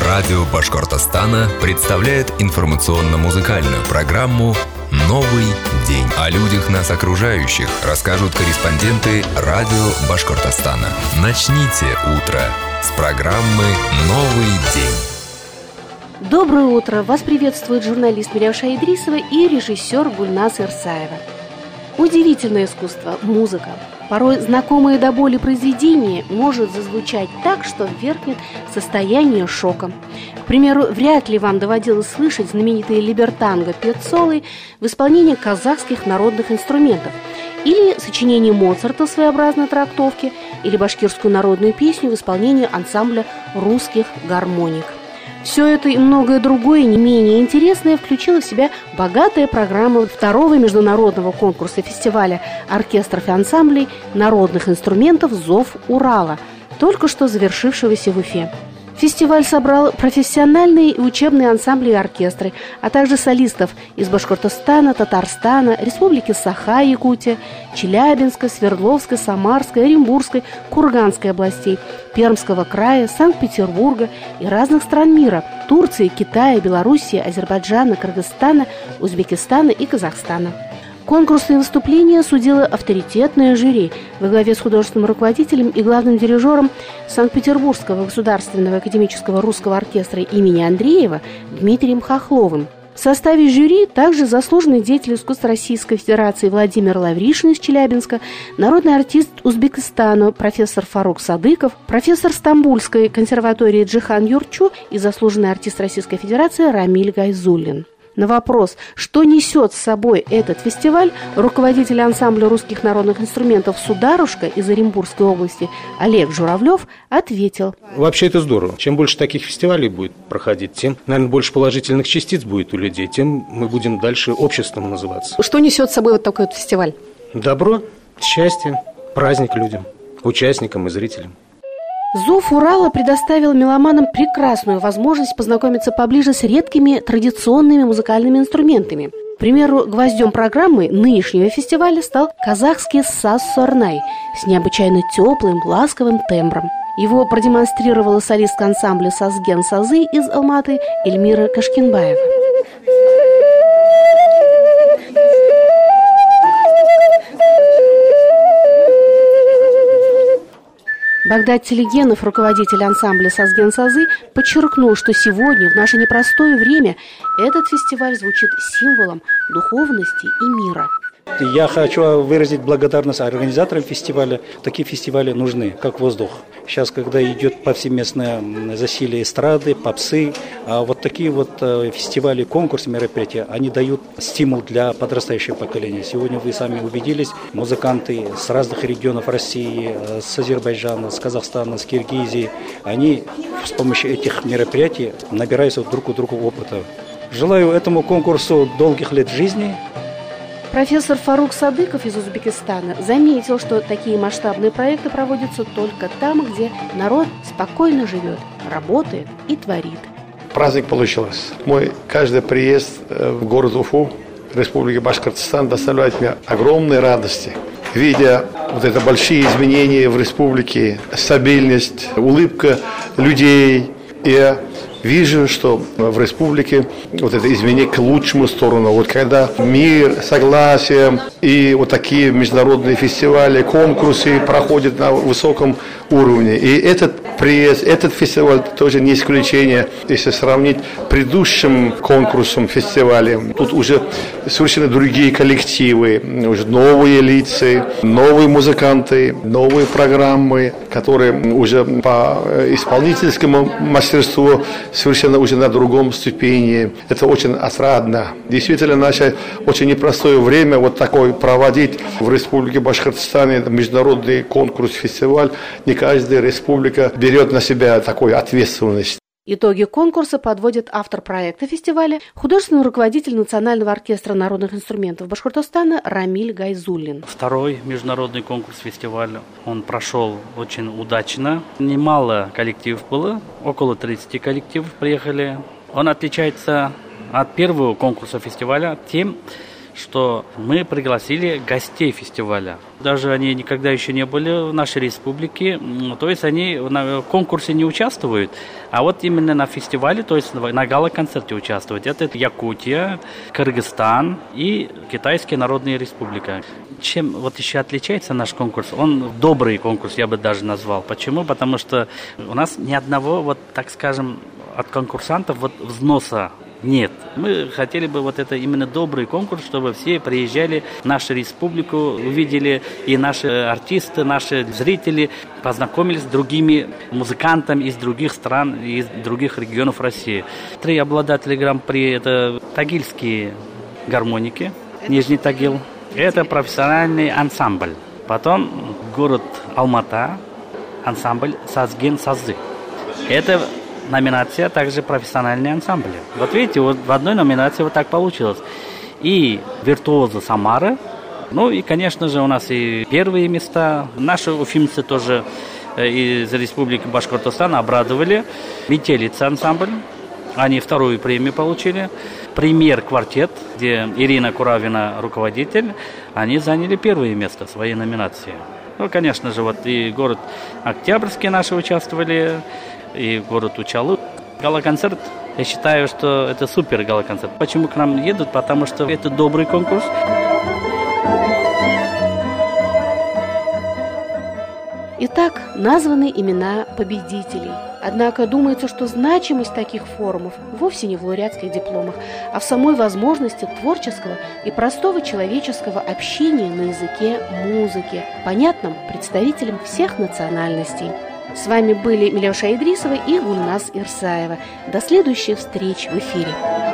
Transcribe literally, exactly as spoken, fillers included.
Радио Башкортостана представляет информационно-музыкальную программу «Новый день». О людях нас окружающих расскажут корреспонденты Радио Башкортостана. Начните утро с программы «Новый день». Доброе утро! Вас приветствует журналист Миряуша Идрисова и режиссер Гульназ Ирсаева. Удивительное искусство – музыка. Порой знакомое до боли произведение может зазвучать так, что ввергнет в состояние шока. К примеру, вряд ли вам доводилось слышать знаменитые либертанго Пеццолы в исполнении казахских народных инструментов, или сочинение Моцарта в своеобразной трактовке, или башкирскую народную песню в исполнении ансамбля русских гармоник. Все это и многое другое, не менее интересное, включило в себя богатая программа второго международного конкурса фестиваля оркестров и ансамблей народных инструментов «Зов Урала», только что завершившегося в Уфе. Фестиваль собрал профессиональные и учебные ансамбли и оркестры, а также солистов из Башкортостана, Татарстана, Республики Саха-Якутия, Челябинска, Свердловской, Самарской, Оренбургской, Курганской областей, Пермского края, Санкт-Петербурга и разных стран мира – Турции, Китая, Белоруссии, Азербайджана, Кыргызстана, Узбекистана и Казахстана. Конкурсные выступления судило авторитетное жюри во главе с художественным руководителем и главным дирижером Санкт-Петербургского государственного академического русского оркестра имени Андреева Дмитрием Хохловым. В составе жюри также заслуженный деятель искусства Российской Федерации Владимир Лавришин из Челябинска, народный артист Узбекистана профессор Фарук Садыков, профессор Стамбульской консерватории Джихан Юрчу и заслуженный артист Российской Федерации Рамиль Гайзуллин. На вопрос, что несет с собой этот фестиваль, руководитель ансамбля русских народных инструментов «Сударушка» из Оренбургской области Олег Журавлев ответил. Вообще это здорово. Чем больше таких фестивалей будет проходить, тем, наверное, больше положительных частиц будет у людей, тем мы будем дальше обществом называться. Что несет с собой вот такой вот фестиваль? Добро, счастье, праздник людям, участникам и зрителям. «Зов Урала» предоставил меломанам прекрасную возможность познакомиться поближе с редкими традиционными музыкальными инструментами. К примеру, гвоздем программы нынешнего фестиваля стал казахский саз-сорнай с необычайно теплым, ласковым тембром. Его продемонстрировала солистка ансамбля «Сазген Сазы» из Алматы Эльмира Кашкинбаева. Багдад Телегенов, руководитель ансамбля «Сазген Сазы», подчеркнул, что сегодня, в наше непростое время, этот фестиваль звучит символом духовности и мира. Я хочу выразить благодарность организаторам фестиваля. Такие фестивали нужны, как воздух. Сейчас, когда идет повсеместное засилие эстрады, попсы, а вот такие вот фестивали, конкурсы, мероприятия, они дают стимул для подрастающего поколения. Сегодня вы сами убедились, музыканты с разных регионов России, с Азербайджана, с Казахстана, с Киргизии, они с помощью этих мероприятий набираются друг у друга опыта. Желаю этому конкурсу долгих лет жизни. Профессор Фарук Садыков из Узбекистана заметил, что такие масштабные проекты проводятся только там, где народ спокойно живет, работает и творит. Праздник получился. Мой каждый приезд в город Уфу, Республики Башкортостан, доставляет мне огромной радости. Видя вот это большие изменения в республике, стабильность, улыбка людей, я вижу, что в республике вот это изменение к лучшему сторону. Вот когда мир, согласие и вот такие международные фестивали, конкурсы проходят на высоком уровне. И этот приезд, этот фестиваль тоже не исключение, если сравнить с предыдущим конкурсом, фестивалем. Тут уже совершенно другие коллективы, уже новые лица, новые музыканты, новые программы, которые уже по исполнительскому мастерству совершенно уже на другом ступени. Это очень отрадно. Действительно, наше очень непростое время вот такое проводить в Республике Башкортостане, международный конкурс, фестиваль. Не каждая республика берет на себя такую ответственность. Итоги конкурса подводит автор проекта фестиваля, художественный руководитель Национального оркестра народных инструментов Башкортостана Рамиль Гайзуллин. Второй международный конкурс фестиваля, он прошел очень удачно. Немало коллективов было, около тридцати коллективов приехали. Он отличается от первого конкурса фестиваля тем, что мы пригласили гостей фестиваля. Даже они никогда еще не были в нашей республике, то есть они на конкурсе не участвуют, а вот именно на фестивале, то есть на гала-концерте участвуют. Это Якутия, Кыргызстан и Китайская Народная Республика. Чем вот еще отличается наш конкурс? Он добрый конкурс, я бы даже назвал. Почему? Потому что у нас ни одного, вот так скажем, от конкурсантов вот взноса нет. Мы хотели бы вот это именно добрый конкурс, чтобы все приезжали в нашу республику, увидели и наши артисты, наши зрители познакомились с другими музыкантами из других стран, из других регионов России. Три обладателя гран-при – это тагильские гармоники, Нижний Тагил. Это профессиональный ансамбль. Потом город Алмата, ансамбль Сазген Сазы. Это номинация также профессиональные ансамбли. Вот видите, вот в одной номинации вот так получилось. И виртуозы Самары. Ну и, конечно же, у нас и первые места. Наши уфимцы тоже из Республики Башкортостан обрадовали. Метелица ансамбль. Они вторую премию получили. Пример квартет, где Ирина Куравина руководитель. Они заняли первое место в своей номинации. Ну, конечно же, вот и город Октябрьский наши участвовали, и город Учалу. Гала-концерт, я считаю, что это супер гала-концерт. Почему к нам едут? Потому что это добрый конкурс. Итак, названы имена победителей. Однако думается, что значимость таких форумов вовсе не в лауреатских дипломах, а в самой возможности творческого и простого человеческого общения на языке музыки, понятном представителям всех национальностей. С вами были Миляуша Идрисова и Гульназ Ирсаева. До следующих встреч в эфире.